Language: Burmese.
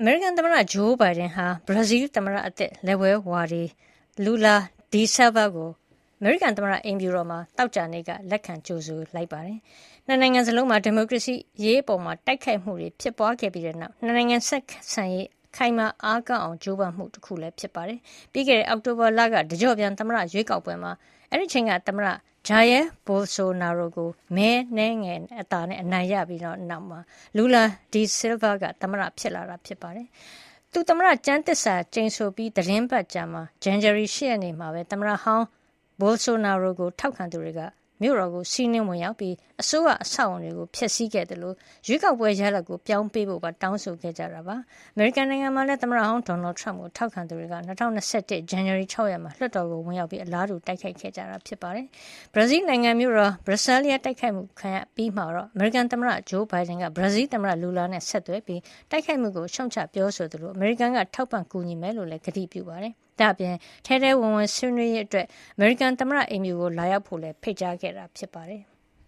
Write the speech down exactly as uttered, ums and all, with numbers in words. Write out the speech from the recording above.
အမေရိကန်သမ္မတဂျိုးဘိုင်ဒန်ဟာဘရာဇီးသမ္မတအသစ်လက်ဝဲဝါဒီလူလာဒီဆာဗာကိုအမေရိကန်သမ္မတအိမ်ဖြူတော်မှာတောက်ကြနေ့ကလက်ခံကြိုဆိုလိုက်ပါတယ်။နှစ်နိုင်ငံစလုံးမှာဒီမိုကရေစီရေးအပေါ်မှာတိုက်ခိုက်မှုတွေဖြစ်ပွားခဲ့ပြီးတဲ့နောက်နှစ်နိုင်ငံဆက်ဆံရေးခိုင်မာအားကောင်းအောင်ကြိုးပမ်းမှုတစ်ခုလည်းဖြစ်ပါတယ်။ပြီးခဲ့တဲ့အောက်တိုဘာလကတကြော့ပြန်သမ္မတရွေးကောက်ပွဲမှာအဲ့ဒီချိန်ကသမ္မတဂျာယဲဘိုဆိုနာရိုကိုမဲနှဲငယ်အတာနဲ့အနိုင်ရပြီးတော့နောက်မှာလူလာဒီဆယ်ဗာကသမ္မတဖြစ်လာတာဖြစ်ပါတယ်။သူသမ္မတကျန်းသစ္စာကျိန်ဆိုပြီးသတင်းပတ်ကြာမှာဇန်နဝါရီ၈ရက်နေ့မှာပဲသမ္မတဟောင်းဘိုဆိုနာရိုကိုထောက်ခံသူတွေကမြို့တော်ကိုစီးနင်းဝင်ရောက်ပြီးအစိုးရအဆောက်အုံတွေကိုဖျက်ဆီးခဲ့တယ်လို့ရွေးကောက်ပွဲရလဒ်ကိုပြောင်းပေးဖို့ပါတောင်းဆိုခဲ့ကြတာပါအမေရိကန်နိုင်ငံမှာလည်းသမ္မတဟောင်းဒေါ်နယ်ထရမ့်ကိုထောက်ခံသူတွေက၂၀၂၁ဇန်နဝါရီ၆ရက်မှာလွှတ်တော်ကိုဝင်ရောက်ပြီးအလားတူတိုက်ခိုက်ခဲ့ကြတာဖြစ်ပါတယ်ဘရာဇီးနိုင်ငံမြို့တော်ဘရပ်ဆဲလ်တိုက်ခိုက်မှုခံရပြီးမှတော့အမေရိကန်သမ္မတဂျိုးဘိုင်ဒန်ကဘရာဇီးသမ္မတလူလာနဲ့ဆက်သွယ်ပြီးတိုက်ခိုက်မှုကိုရှုံချပြောဆိုသလိုအမေရိကန်ကထောက်ပံ့ကူညီမယ်လို့လည်းကတိပြုပါတယ်ဒါ့အပြင်ထဲထဲဝင်ဝင်ဆွေးနွေးရေးအတွက်အမေရိကန်သမ္မတအိမ်ဖြူကိုလာရောက်ဖို့လည်းဖိတ်ကြားခဲ့တာဖြစ်ပါတယ်